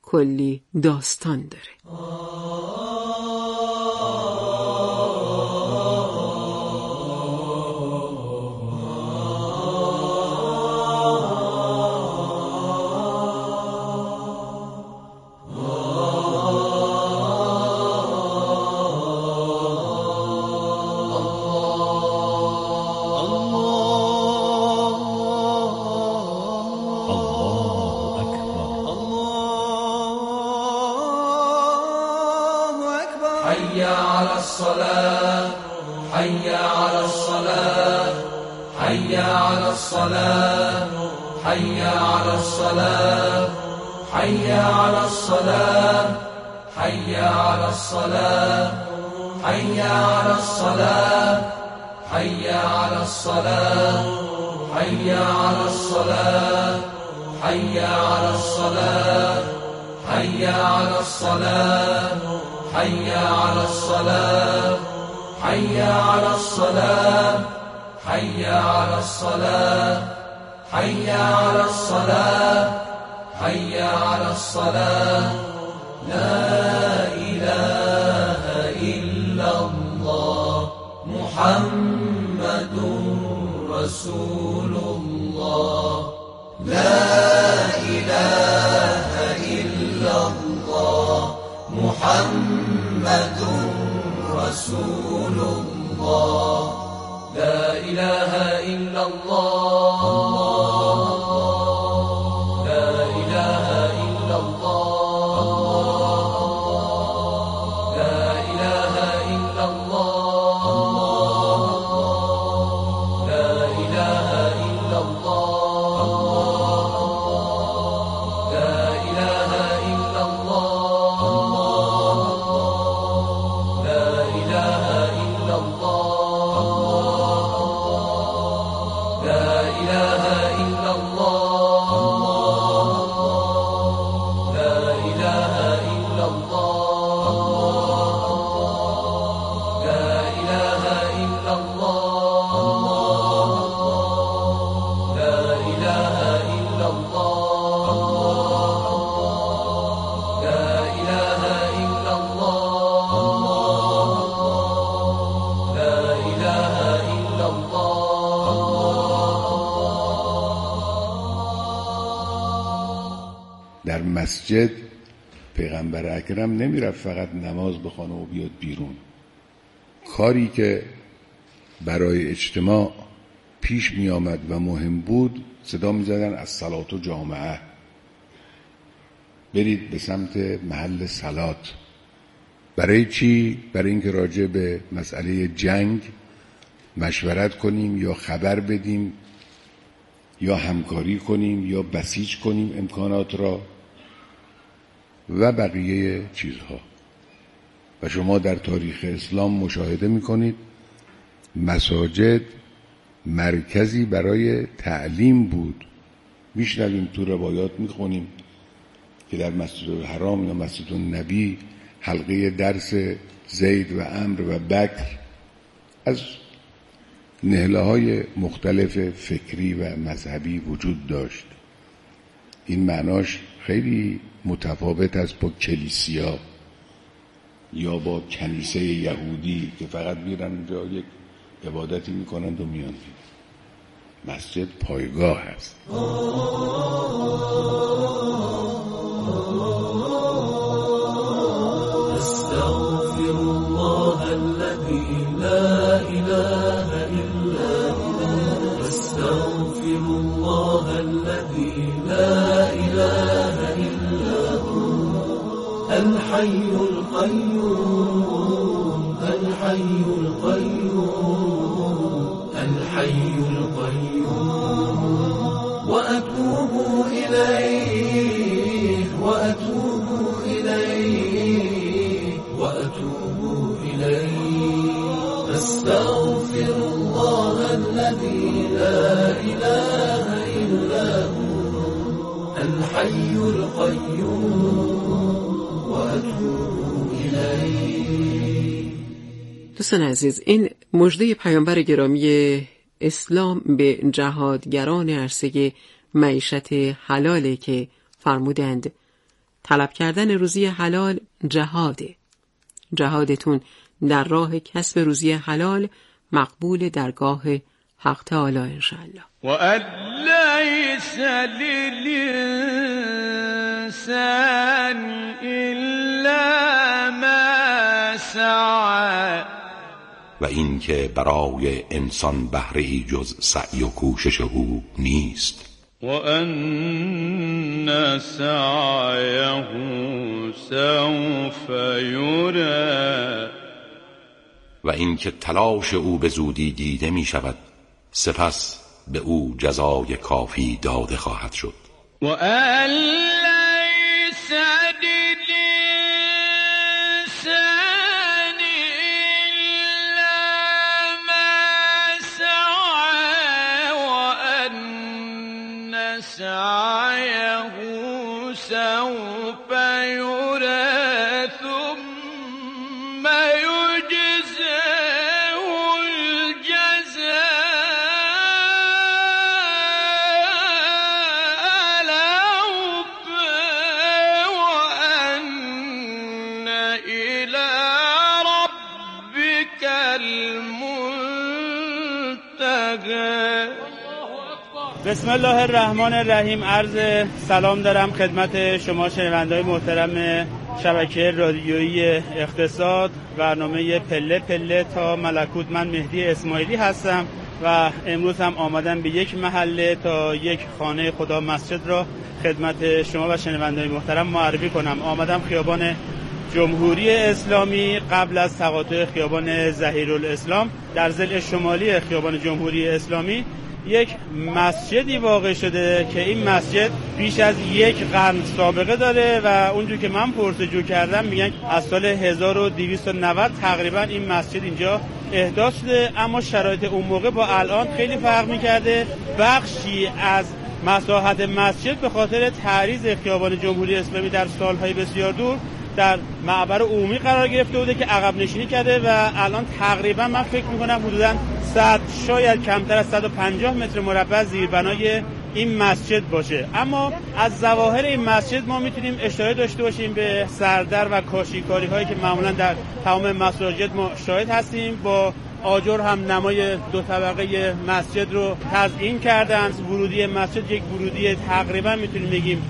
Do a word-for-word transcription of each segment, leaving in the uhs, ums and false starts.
کلی داستان داره. حي على الصلاة حي على الصلاة حي على الصلاة حي على الصلاة حي على الصلاة حي على الصلاة حي على الصلاة حي على الصلاة حي على الصلاة حي على الصلاة حي على الصلاة حي على الصلاة حي على الصلاة حي على الصلاة حي على الصلاة حي على الصلاة لا إله إلا الله محمد رسول الله لا إله إلا الله محمد رسول الله لا إله إلا الله لا إله إلا الله لا إله إلا الله لا إله إلا الله لا إله إلا الله لا إله إلا الله لا إله إلا الله لا إله إلا الله لا إله إلا الله لا إله إلا الله لا إله إلا الله لا إله إلا الله. در مسجد پیغمبر اکرم نمیرفت فقط نماز بخونه و بیاد بیرون. کاری که برای اجتماع پیش می آمد و مهم بود صدا می زدن از صلات و جامعه، برید به سمت محل صلات. برای چی؟ برای اینکه راجع به مسئله جنگ مشورت کنیم یا خبر بدیم یا همکاری کنیم یا بسیج کنیم امکانات را و بقیه چیزها. و شما در تاریخ اسلام مشاهده میکنید مساجد مرکزی برای تعلیم بود. میشنویم تو روایات میخونیم که در مسجد الحرام یا مسجد النبی حلقه درس زید و عمرو و بکر از نهله های مختلف فکری و مذهبی وجود داشت. این معناش خیلی متفاوت است با کلیسیا یا با کنیسه یهودی که فقط میرن اونجا یک عبادتی میکنند و میان. مسجد پایگاه است. استغفر الله الذي لا إله إلا هو استغفر الله الذي لا إله إلا هو الحي القيوم الحي القيوم الحي القيوم وأتوب إليه وأتوب إليه وأتوب إليه أستغفر الله الذي لا إله إلا هو الحي القيوم وأتوب إليه. دوستان عزیز، این مژده پیامبر گرامی اسلام به جهادگران عرصه معیشت حلاله که فرمودند طلب کردن روزی حلال جهاده. جهادتون در راه کسب روزی حلال مقبول درگاه حق تعالی انشاءالله. و لیس للانسان الا ما سعی، و این که برای انسان بهره ای جز سعی و کوشش او نیست. و ان سعیه سوف یری، و این که تلاش او به زودی دیده می شود، سپس به او جزای کافی داده خواهد شد. و ان لیس سعيه سوف يرى ثم يجزاه الجزاء الأوفى وأن إلى ربك المنتهى. بسم الله الرحمن الرحیم. عرض سلام دارم خدمت شما شنونده‌های محترم شبکه رادیویی اقتصاد، برنامه پله پله تا ملکوت. من مهدی اسماعیلی هستم و امروز هم آمدم به یک محله تا یک خانه خدا مسجد را خدمت شما و شنونده‌های محترم معرفی کنم. آمدم خیابان جمهوری اسلامی قبل از تقاطع خیابان ظهیرالاسلام. در ضلع شمالی خیابان جمهوری اسلامی یک مسجدی واقع شده که این مسجد بیش از یک قرن سابقه داره و اونجور که من پرسجو کردم میگن از سال هزار و دویست و نود تقریبا این مسجد اینجا احداث شده، اما شرایط اون موقع با الان خیلی فرق میکرده. بخشی از مساحت مسجد به خاطر تعریض خیابان جمهوری اسلامی در سالهای بسیار دور در معبر عمومی قرار گرفته بوده که عقب نشینی کرده و الان تقریبا من فکر میکنم حدوداً صد شاید کمتر از صد و پنجاه متر مربع زیربنای این مسجد باشه. اما از ظواهر این مسجد ما میتونیم اشاره داشته باشیم به سردر و کاشیکاری هایی که معمولا در تمام مساجد ما شاهد هستیم. با آجر هم نمای دو طبقه مسجد رو تزیین کردن. ورودی مسجد یک ورودی تقریبا میتونیم بگیم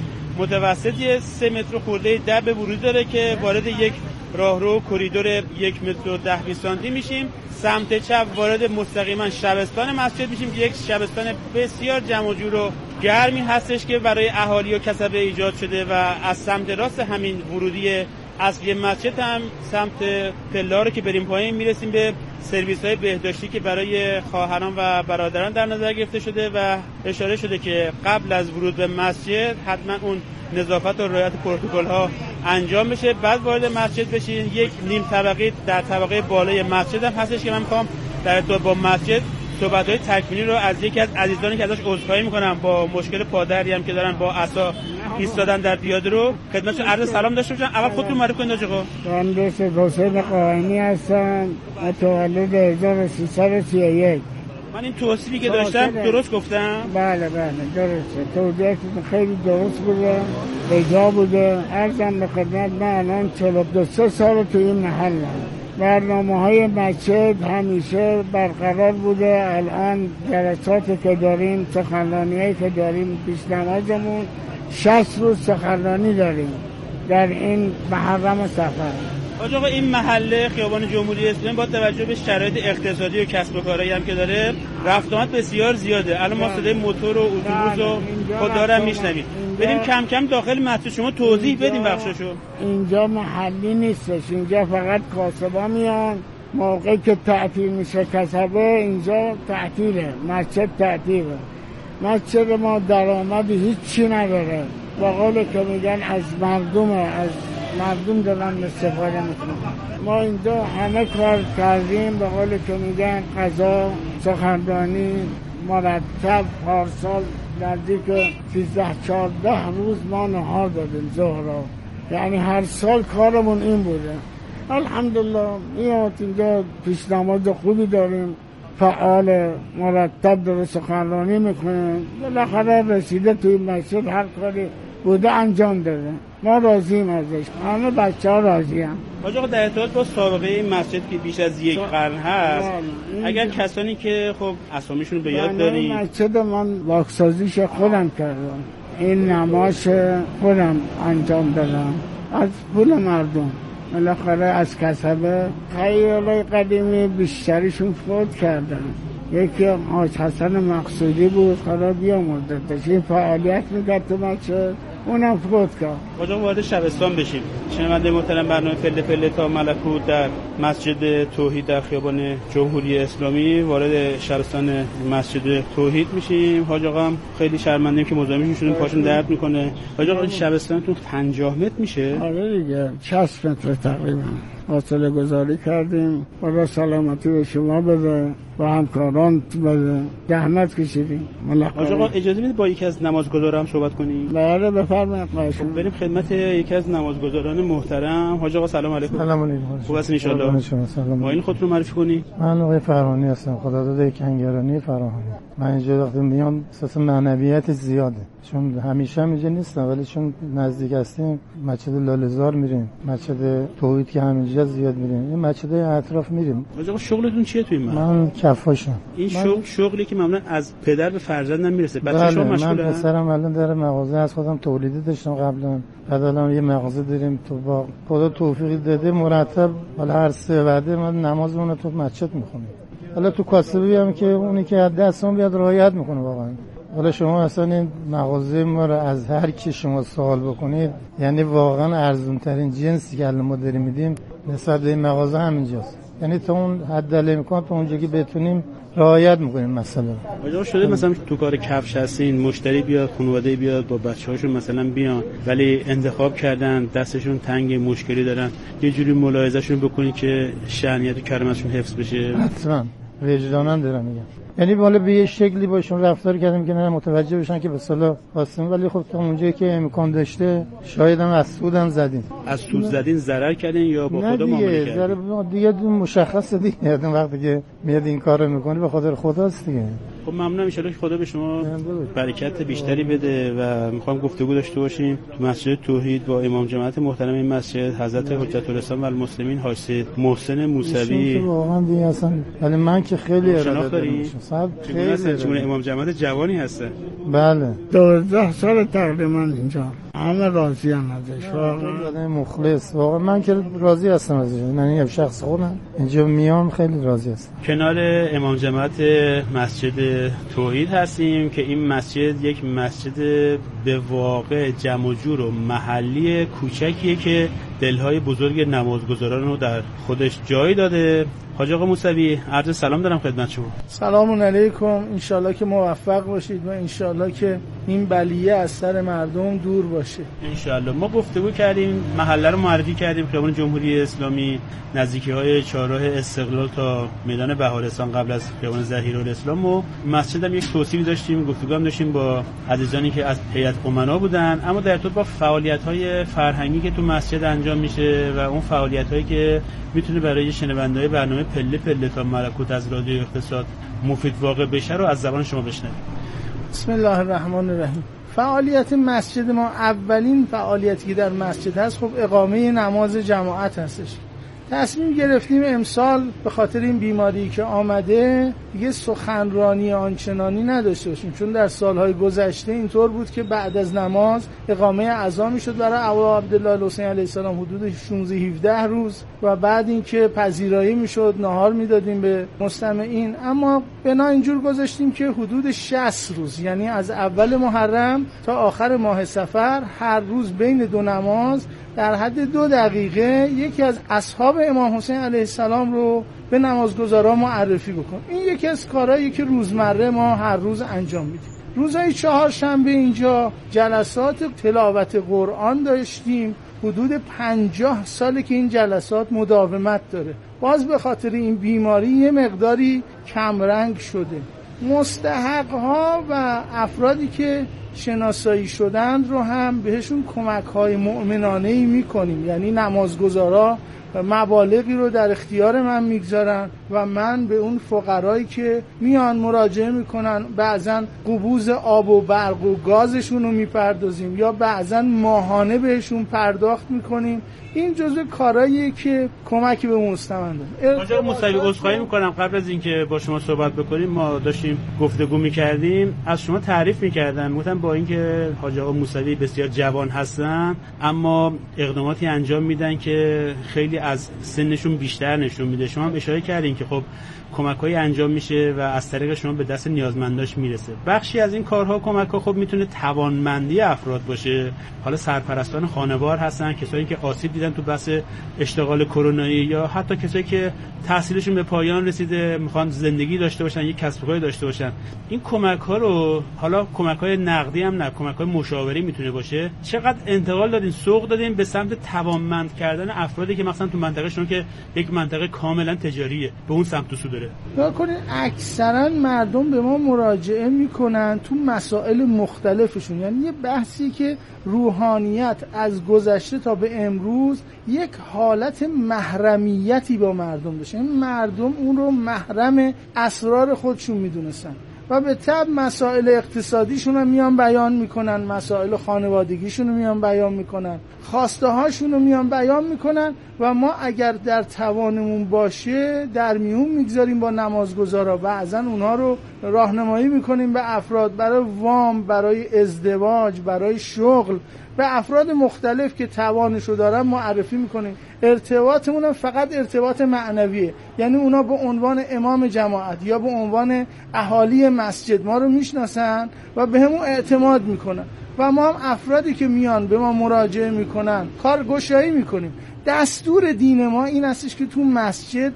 متوسطی سه متر خورده ده به ورود داره که وارد یک راهرو کریدور یک متر و ده بیست سانتی میشیم. سمت چپ وارد مستقیما شبستان مسجد میشیم که یک شبستان بسیار جمع و جور و گرمی هستش که برای اهالی و کسبه ایجاد شده و از سمت راست همین ورودی اصلی مسجد هم سمت پله‌ها رو که بریم پایین میرسیم به سرویس‌های بهداشتی که برای خواهران و برادران در نظر گرفته شده و اشاره شده که قبل از ورود به مسجد حتما اون نظافت و رعایت پروتکل‌ها انجام بشه، بعد وارد مسجد بشین. یک نیم طبقه در طبقه بالای مسجد هم هستش که من می‌خوام در ارتباط با مسجد صحبت‌های تکمیلی رو از یکی از عزیزانی که ازش عذرخواهی می‌کنم با مشکل پادری هم که دارن با عصا ایستادن در پیاده رو خدمتتون عرض سلام داشته باشم. اول خودتون معرفی کنید آقا. من دوست حسین قائمی هستم، متولد هزار و سیصد و سی و یک. من این توصیفی که داشتم درست گفتم؟ بله بله درسته، توضیحتون خیلی درست بوده، بجا بوده. عرضم به خدمت من الان چهل و دو سال تو این محلم. برنامه‌های مسجد همیشه برقرار بوده. الان جلساتی که داریم، سخنرانی‌هایی که داریم، پیش نمازمون شصت روز سخنرانی داریم در این محرم سفر. آقا این محله خیابان جمهوری اسلامی با توجه به شرایط اقتصادی و کسب و کارهایی هم که داره رفت آمد بسیار زیاده. الان ما صدای موتور و اتوبوس و خود دارم میشنویم. بریم کم کم داخل مسجد شما توضیح بدیم بخششو. اینجا محلی نیستش، اینجا فقط کاسبا میان. موقعی که تعطیل میشه کسبه اینجا تعطیله، مسجد تعطیله. مسجد ما درآمدی هیچی نداره، با قول که میگن از مردم از مردم دارن استفاده میکنن. ما اینجا همه کار کردیم، به قول که میگن قضا، سخنرانی مرتب پارسال نزدیک سیزده چهارده روز ما نهار دادیم ظهرا، یعنی هر سال کارمون این بوده. الحمدلله میاد اینجا پیش نماز خوبی داریم، فعال مرتب داره سخنرانی میکنه. بالاخره رسیده توی مسجد هر کاری بوده انجام داده. ما راضیم ازش، همه بچه ها راضی هم. حاج آقا در ارتباط با سابقه این مسجد که بیش از یک قرن هست، اگر کسانی که خب اسامیشون به یاد داریم، مسجد من واکسازیش خودم کردم، این نماز خودم انجام دادم از پول مردم. بالاخره از کسبه خیلی قدیمی بیشترشون فوت کردن. یکی حاج حسن مقصودی بود، حالا بیامرده داشت فعالیت میکرد تو مسجد، اونم فوت کرد. حاج آقا وارد شبستان بشیم. شنونده محترم، برنامه پله پله تا ملکوت در مسجد توحید در خیابان جمهوری اسلامی وارد شبستان مسجد توحید میشیم. حاج آقا هم خیلی شرمنده‌ایم که مزاحمشون شدیم، پاشون درد میکنه. حاج آقا شبستانتون پنجاه متر میشه؟ آره دیگه، شصت متر تقریبا. فاصله گذاری کردیم. خدا سلامتی به شما بده و همکاران بده. زحمت کشیدیم. حاج آقا اجازه میدید با یکی از نمازگزاران صحبت کنیم؟ بله بفرمایید. خواهش می‌کنم. بریم خدمت یکی از نمازگزاران محترم. حاج آقا سلام علیکم. سلام علیکم. خوب هستین ان شاء الله؟ سلام. با این خودتون رو معرفی کنی؟ من آقای فرهانی هستم، خداداد کنگرانی فرهانی. من اینجا وقتی میام اساس معنویت زیاده، چون همیشه هم اینجا نیستم، ولی چون نزدیک هستیم مسجد لاله‌زار میریم، مسجد توحید که همینجا زیاد میریم، این مسجدهای اطراف میریم. حاج آقا شغلتون چیه تو این مسجد؟ من کفاشم. این شغل شغلی که معمولا از پدر به فرزند میرسه. بچه شما مشغوله؟ من پسرم الان داره مغازه از خودم تولیدی داشتم قبلا، بعد الان یه مغازه داریم تو با خدا توفیقی داده مرتب حالا هر سه وعده من نمازمون رو تو مسجد میخونیم. حالا تو کاسبی هم که اونی که از دستمون بیاد رعایت میکنه واقعا. حالا شما اصلا این مغازه ما رو از هر کی شما سوال بکنید، یعنی واقعا ارزون ترین جنسی که الان ما داریم میدیم نسبت به این مغازه همینجاست. یعنی تا اون حد امکان تا اونجا که بتونیم رعایت میکنیم. مثلا آقا شده مثلا تو کار کفش هستین، مشتری بیاد، خانواده بیاد با بچه‌هاشون مثلا بیان، ولی انتخاب کردن دستشون تنگ، مشکلی دارن، یه جوری ملاحظه‌شون بکنید که شأنیت و کرامتشون حفظ بشه؟ حتما وجدانا دارم میگم، یعنی بالا به یه شکلی باشون رفتار کردیم که نه متوجه بشن که به صلاح خواستیم، ولی خب تا اونجایی که امکان داشته شاید هم از سودم زدیم. از سود زدین ضرر کردین یا با خدا معامله کردین؟ نه دیگه دیگه مشخصه دیگه، وقتی که میاد این کارو میکنی به خاطر خداست دیگه. خب ممنونم، ان شاءالله که خدا به شما برکت بیشتری بده و میخوام گفتگو داشته باشیم تو مسجد توحید با امام جماعت محترم این مسجد حضرت حجت الاسلام و المسلمین حاج سید محسن موسوی. واقعا دیگه اصلا ولی من که خیلی اراده دارم. خیلی چگونه امام جماعت جوانی هسته؟ بله دوازده سال تقریبا اینجا، همه راضی هم ازش، واقعا مخلص. واقعا من که راضی هستم ازش، من یه شخص خودم اینجا میام خیلی راضی هستم. کنار امام جماعت مسجد توحید هستیم که این مسجد یک مسجد به واقع جمع و جور و محلی کوچکیه که دلهای بزرگ نمازگزاران رو در خودش جای داده. حاج آقا موسوی عرض سلام دارم خدمت شما. سلام علیکم، انشالله که موفق باشید و انشالله که این بلیه از سر مردم دور باشه انشالله. ما گفتگو کردیم، محله رو معرفی کردیم، خیابان جمهوری اسلامی، نزدیکی های چهارراه استقلال تا میدان بهارستان قبل از خیابان ظهیرالاسلام، و مسجد هم یک توصیفی داشتیم، گفتگو هم داشتیم با عزیزانی که از هیئت امنا بودن، اما در ارتباط با فعالیت‌های فرهنگی که تو مسجد انجام میشه و اون فعالیت‌هایی که میتونه برای شنونده‌های برنامه پله پله تا ملکوت از رادیو اقتصاد مفید واقع بشه رو از زبان شما بشنویم. بسم الله الرحمن الرحیم. فعالیت مسجد ما، اولین فعالیتی که در مسجد هست خب اقامه نماز جماعت هستش. تصمیم گرفتیم امسال به خاطر این بیماری که آمده دیگه سخنرانی آنچنانی نداشته باشیم، چون در سالهای گذشته اینطور بود که بعد از نماز اقامه اذان میشد برای ابا عبدالله الحسین علیه السلام حدود شانزده هفده روز، و بعد اینکه پذیرایی میشد نهار میدادیم به مستمعین. اما بنا اینجور گذاشتیم که حدود شصت روز، یعنی از اول محرم تا آخر ماه صفر، هر روز بین دو نماز در حد دو دقیقه یکی از اصحاب امام حسین علیه السلام رو به نمازگزاران معرفی بکن. این یکی از کارهایی که روزمره ما هر روز انجام میدیم. روزهای چهارشنبه اینجا جلسات تلاوت قرآن داشتیم، حدود پنجاه ساله که این جلسات مداومت داره. باز به خاطر این بیماری یه مقداری کمرنگ شده. مستحق‌ها و افرادی که شناسایی شدند رو هم بهشون کمک‌های مؤمنانه‌ای می‌کنیم، یعنی نمازگزارا و مبالغی رو در اختیار من میگذارن و من به اون فقرایی که میان مراجعه میکنن بعضن قبوز آب و برق و گازشون رو میپردازیم یا بعضن ماهانه بهشون پرداخت میکنیم. این جزء کارهاییه که کمک به مستمنده. آقا موسوی عذرخواهی میکنم، قبل از اینکه با شما صحبت بکنیم ما داشتیم گفتگو میکردیم، از شما تعریف میکردم، گفتم با اینکه حاج آقا موسوی بسیار جوان هستن اما اقداماتی انجام میدن که خیلی از سنشون بیشتر نشون میده. شما هم اشاره کردین که خب کمک‌های انجام میشه و از طریق شما به دست نیازمنداش میرسه. بخشی از این کارها کمک‌ها خب میتونه توانمندی افراد باشه، حالا سرپرستان خانوار هستن، کسایی که آسیب دیدن تو بحث اشتغال کرونایی یا حتی کسایی که تحصیلشون به پایان رسیده میخوان زندگی داشته باشن، یک کسب و کاری داشته باشن. این کمک‌ها رو حالا کمک‌های نقدی هم نه، کمک‌های مشاوره میتونه باشه. چقدر انتقال دادین، سوق دادین به سمت توانمند کردن افرادی که مثلا تو منطقه شون که یک منطقه کاملا تجاریه به اون سمت سو داره؟ نگاه کنین اکثرا مردم به ما مراجعه میکنن تو مسائل مختلفشون، یعنی یه بحثی که روحانیت از گذشته تا به امروز یک حالت محرمیتی با مردم داشته، این مردم اون رو محرم اسرار خودشون میدونستن و به طب مسائل اقتصادیشون رو میان بیان میکنن، مسائل خانوادگیشون رو میان بیان میکنن، خواسته هاشون رو میان بیان میکنن و ما اگر در توانمون باشه در میون میگذاریم با نمازگزارا، بعضن اونها رو راهنمایی میکنیم به افراد برای وام، برای ازدواج، برای شغل، به افراد مختلف که توانشو دارن معرفی میکنیم. ارتباطمون هم فقط ارتباط معنویه، یعنی اونا به عنوان امام جماعت یا به عنوان اهالی مسجد ما رو میشناسن و به همون اعتماد میکنن و ما هم افرادی که میان به ما مراجعه میکنن کارگشایی میکنیم. دستور دین ما این هستش که تو مسجد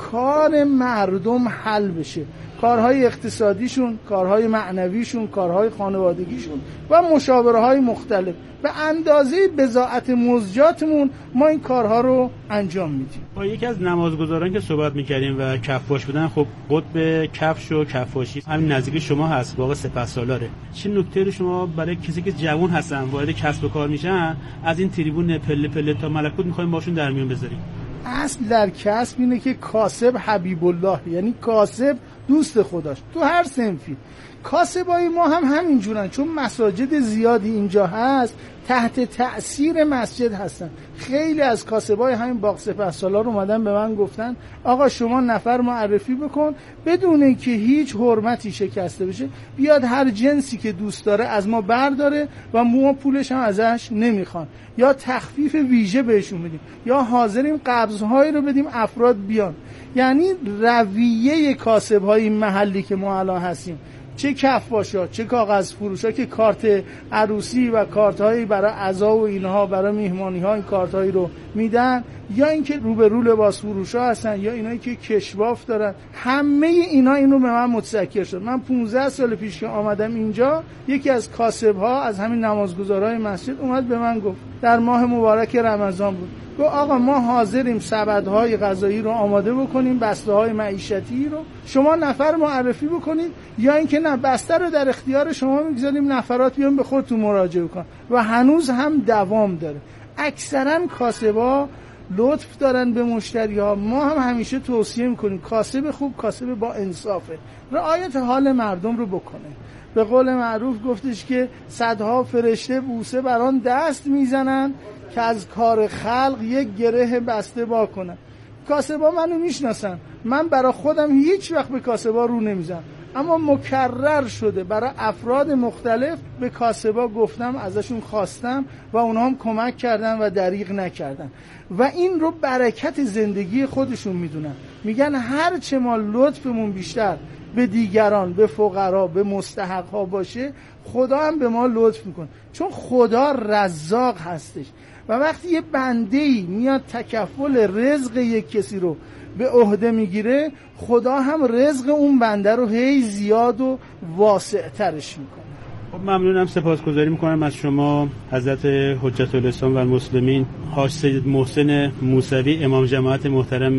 کار مردم حل بشه، کارهای اقتصادیشون، کارهای معنویشون، کارهای خانوادگیشون و مشاوره‌های مختلف. به اندازه بضاعت مزجاتمون ما این کارها رو انجام میدیم. با یکی از نمازگزاران که صحبت میکردیم و کفاش بودن، خب قطب کفش و کفاشی همین نزدیک شما هست، واقع سپهسالاره. چه نکته رو شما برای کسی که جوان هستن وارد کسب و کار میشن از این تریبون پله پله تا ملکوت میخوایم باشون در میون بذاریم؟ اصل در کسب اینه که کاسب حبیب الله، یعنی کاسب دوست خداش تو هر صنفی. کاسبای ما هم همینجورن، چون مساجد زیادی اینجا هست تحت تأثیر مسجد هستن. خیلی از کاسبای همین باغ سپهسالار اومدن به من گفتن آقا شما نفر معرفی بکن بدون اینکه هیچ حرمتی شکسته بشه، بیاد هر جنسی که دوست داره از ما برداره و ما پولش هم ازش نمیخوان، یا تخفیف ویژه بهشون بدیم یا حاضریم قبض‌هایی رو بدیم افراد بیان. یعنی رویه کاسب‌های محلی که ما الان هستیم، چه کفاشا چه کاغذ فروشا که کارت عروسی و کارت‌هایی برای عزا و اینها برای میهمانی‌ها این کارت‌هایی رو میدن، یا اینکه رو به رو لباس فروشا هستن یا اینایی که کشواف دارن، همه اینا اینو به من متذکر شد. من پانزده سال پیش که آمدم اینجا یکی از کاسب‌ها از همین نمازگزارای مسجد اومد به من گفت، در ماه مبارک رمضان بود، گفت آقا ما حاضریم سبدهای غذایی رو آماده بکنیم، بسته‌های معیشتی رو شما نفر معرفی بکنید، یا اینکه نه بسته رو در اختیار شما میگذاریم نفرات بیان به خودتون مراجعه کنن و هنوز هم دوام داره. اکثرا کاسبا لطف دارن به مشتری‌ها. ما هم همیشه توصیه میکنیم کاسب خوب کاسب با انصافه، رعایت حال مردم رو بکنه. به قول معروف گفتش که صدها فرشته بوسه بر آن دست میزنن که از کار خلق یک گره بسته با کنن. کاسبا منو میشناسن، من برای خودم هیچ وقت به کاسبا رو نمیزنم، اما مکرر شده برای افراد مختلف به کاسبا گفتم، ازشون خواستم و اونها هم کمک کردن و دریغ نکردن و این رو برکت زندگی خودشون میدونن. میگن هر چه ما لطفمون بیشتر به دیگران، به فقرا، به مستحقها باشه، خدا هم به ما لطف میکنه، چون خدا رزاق هستش و وقتی یه بنده‌ای میاد تکفل رزق یک کسی رو به عهده میگیره، خدا هم رزق اون بنده رو هی زیاد و واسع ترش میکنه. خب ممنونم، سپاسگزاری میکنم از شما حضرت حجت الاسلام و المسلمین حاج سید محسن موسوی، امام جماعت محترم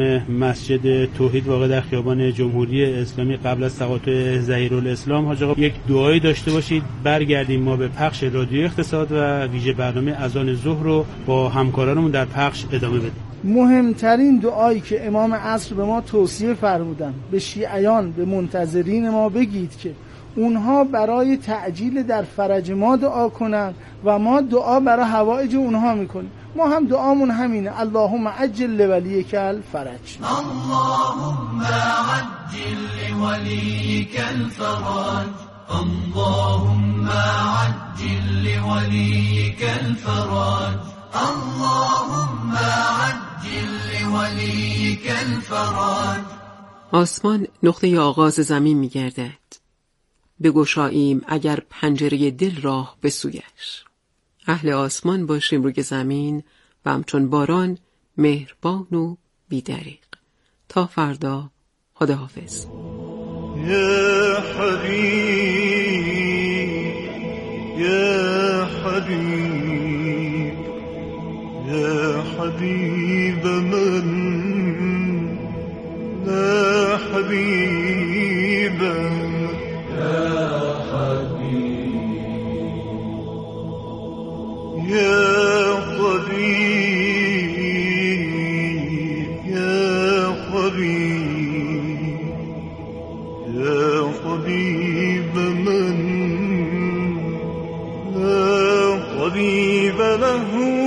مسجد توحید واقع در خیابان جمهوری اسلامی قبل از تقاطع ظهیرالاسلام. حاج آقا یک دعایی داشته باشید برگردیم ما به پخش رادیو اقتصاد و ویژه برنامه اذان ظهر رو با همکارانمون در پخش ادامه بدیم. مهمترین دعایی که امام عصر به ما توصیه فرمودن، به شیعیان، به منتظرین ما بگید که اونها برای تعجیل در فرج ما دعا کنن و ما دعا برای حوائج اونها میکنیم. ما هم دعامون همینه، اللهم عجل لولیک الفرج. اللهم عجل لولیک الفرج، اللهم عجل لولیک الفرج، اللهم عجل لولیک الفرج. آسمان نقطه آغاز زمین می‌گردد. بگشاییم اگر پنجره دل راه به سویش. اهل آسمان باشیم روی زمین و همچون باران مهربان و بی‌دریغ. تا فردا، خداحافظ. یا حبیب یا حبیب یا حبیب من لا حبیب یا حبیب یا حبیب یا حبیب یا حبیب من لا حبیب له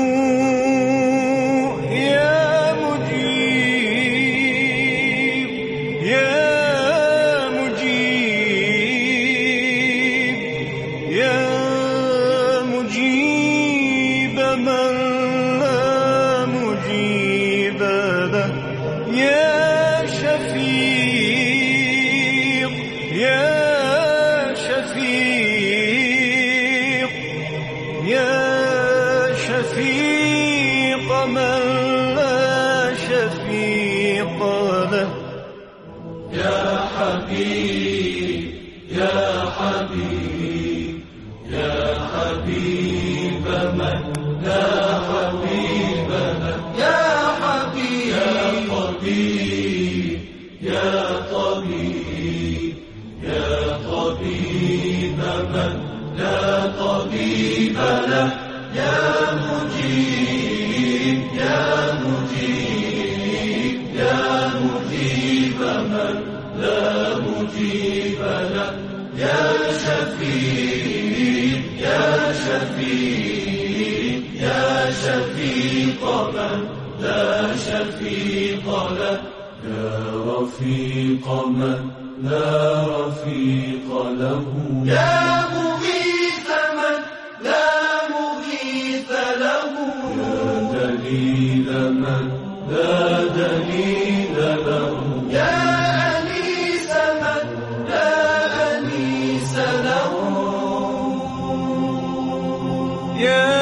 رفيق من لا رفيق له يا مغيث من لا مغيث له يا دليل من لا دليل له يا أنيس من لا أنيس له يا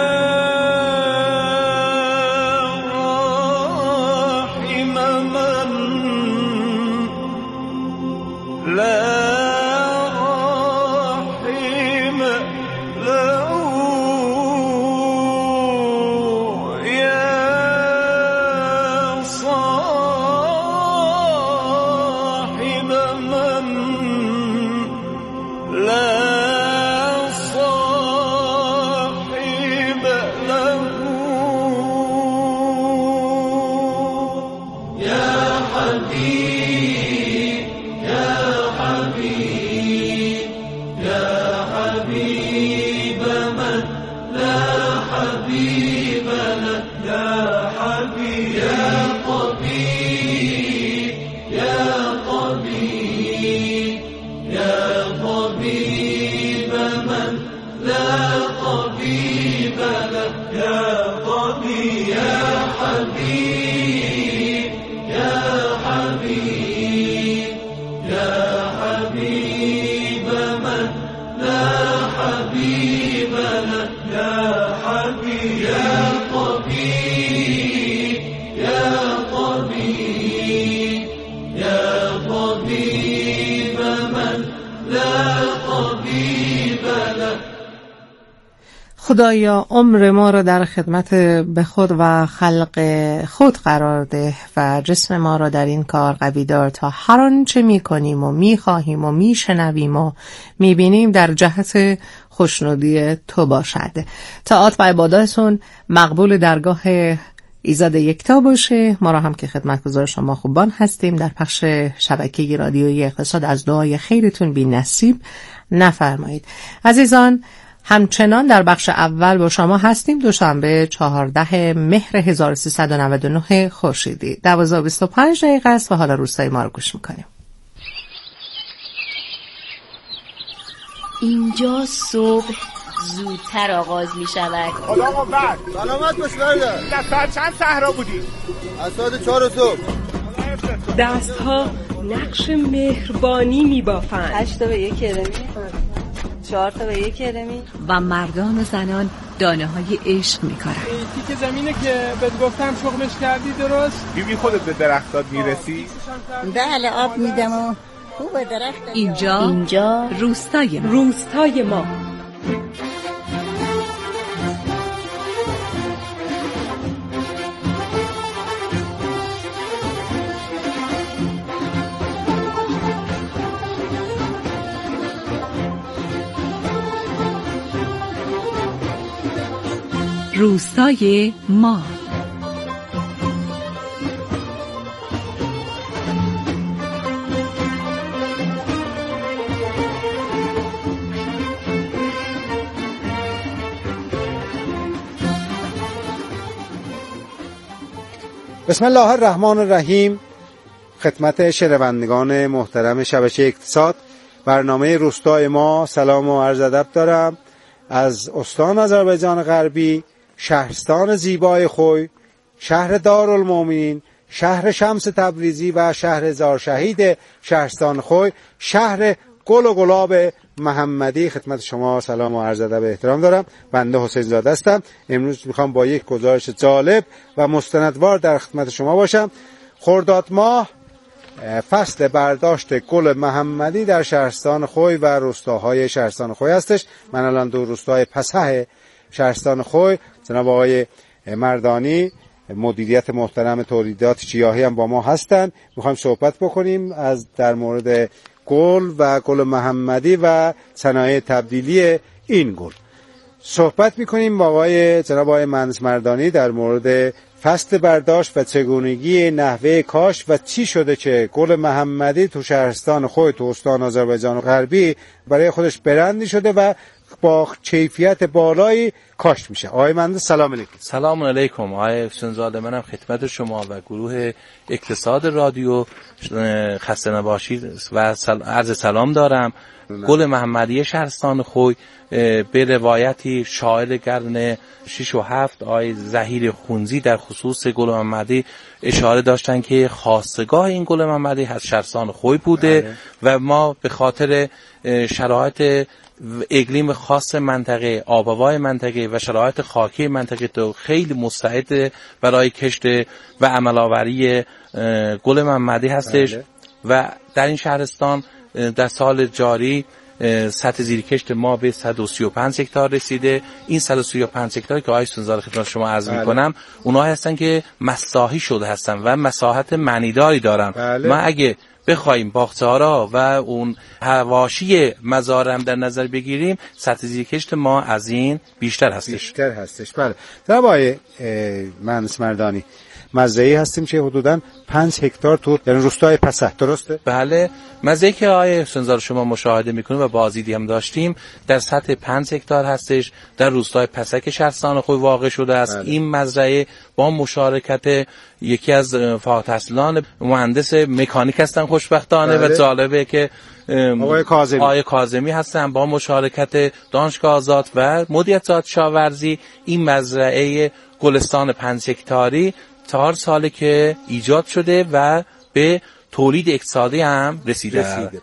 خدایا عمر ما را در خدمت به خود و خلق خود قرار ده و جسم ما را در این کار قوی دار تا هر آنچه می کنیم و می خواهیم و می شنویم و می بینیم در جهت خوشنودی تو باشد. طاعات و عباداتتون مقبول درگاه ایزاد یکتا باشه. ما را هم که خدمتگزار شما خوبان هستیم در پخش شبکه رادیویی اقتصاد از دعای خیرتون بی نصیب نفرمایید. عزیزان، همچنان در بخش اول با شما هستیم. دوشنبه چهارده مهر هزار و سیصد و نود و نه خورشیدی، دوازده و بیست و پنج دقیقه است و حالا روستای ما رو گوش میکنیم. اینجا صبح زودتر آغاز می شود. خدا قوت. سلامت باش برده. در ساعت چند صحرا بودی؟ از ساعت چهار صبح. دستها نقش مهربانی می بافند. هشت تا به یک کرمی، چهار تا به یک کرمی. و مردان و زنان دانه های عشق می کارن. تیک زمینه که بهت گفتم شغلش کردی درست؟ بیبی خودت به درختات میرسی؟ بله، آب میدم و خوبه درخت. اینجا اینجا روستای ما. روستای ما. روستای ما. بسم الله الرحمن الرحیم. خدمت شنوندگان محترم شبکه اقتصاد، برنامه روستای ما سلام و عرض ادب دارم از استان آذربایجان غربی، شهرستان زیبای خوی، شهر دارالمومنین، شهر شمس تبریزی و شهر زارشهید شهرستان خوی، شهر گل و گلاب محمدی. خدمت شما سلام و عرض ادب احترام دارم. بنده حسین زاده هستم. امروز میخوام با یک گزارش جالب و مستندوار در خدمت شما باشم. خرداد ماه فصل برداشت گل محمدی در شهرستان خوی و روستاهای شهرستان خوی هستش. من الان دو روستای پسح شهرستان خوی، جناب آقای مردانی مدیریت محترم تولیدات گیاهی هم با ما هستن. میخوایم صحبت بکنیم از در مورد گل و گل محمدی و صنایع تبدیلی این گل. صحبت میکنیم با آقای جناب آقای مهندس مردانی در مورد فصل برداشت و چگونگی نحوه کاشت و چی شده که گل محمدی تو شهرستان خوی تو استان آذربایجان غربی برای خودش برندی شده و با کیفیت بالایی کاشت میشه. آقای مهندس سلام علیکم. سلام علیکم آقای حسین‌زاده، منم خدمت شما و گروه اقتصاد رادیو خسته نباشید و سل... عرض سلام دارم. گل محمدی شهرستان خوی به روایتی شاعر قرن شش و هفت آقای ظهیر خونزی در خصوص گل محمدی اشاره داشتن که خاستگاه این گل محمدی از شهرستان خوی بوده بله. و ما به خاطر شرایط اقلیم خاص منطقه، آب و هوای منطقه و شرایط خاکی منطقه تو خیلی مستعد برای کشت و عمل‌آوری گل محمدی هستش بله. و در این شهرستان در سال جاری سطح زیرکشت ما به صد و سی و پنج هکتار رسیده. این صد و سی و پنج هکتار که آقای سنزار خدمت شما عرض بله. میکنم اونها هستن که مساحی شده هستن و مساحت معنیداری دارن بله. ما اگه بخوایم باغچه‌ها و اون حواشی مزارع در نظر بگیریم سطح زیرکشت ما از این بیشتر هستش بیشتر هستش بله. جناب آقای مهندس مردانی، مزرعه‌ای هستیم که حدوداً پنج هکتار تو یعنی روستای پسح، درسته؟ بله، مزرعه‌ای که آقای سنزار شما مشاهده میکنیم و بازدیدی هم داشتیم در سطح پنج هکتار هستش، در روستای پسح که شهرستان خوی واقع شده است. بله. این مزرعه با مشارکت یکی از فارغ التحصیلان مهندس مکانیک هستن خوشبختانه بله. و جالبه که آقای کاظمی آقای کاظمی هستن با مشارکت دانشگاه آزاد و مدیریت کشاورزی این مزرعه گلستان پنج هکتاری چهار ساله که ایجاد شده و به تولید اقتصادی هم رسیده, رسیده.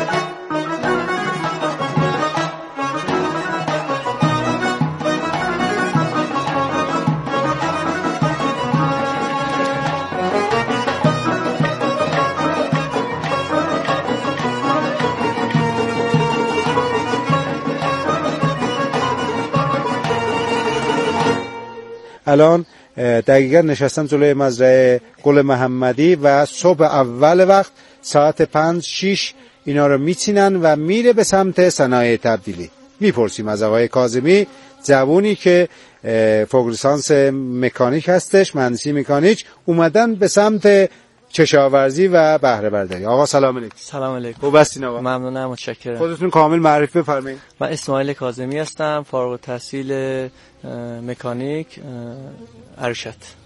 الان دقیقا نشستم جلوی مزرعه گل محمدی و صبح اول وقت ساعت پنج شیش اینا رو میچینن و میره به سمت صنایع تبدیلی. میپرسیم از آقای کاظمی، جوونی که فوق لیسانس مکانیک هستش، مهندسی مکانیک، اومدن به سمت کشاورزی و بهره برداری. آقا سلام علیکم. سلام علیکم. خوب هستین آقا؟ ممنونم، متشکرم. خودتون کامل معرفی بفرمایید. من اسماعیل کاظمی هستم، فارغ التحصیل مکانیک ارشد.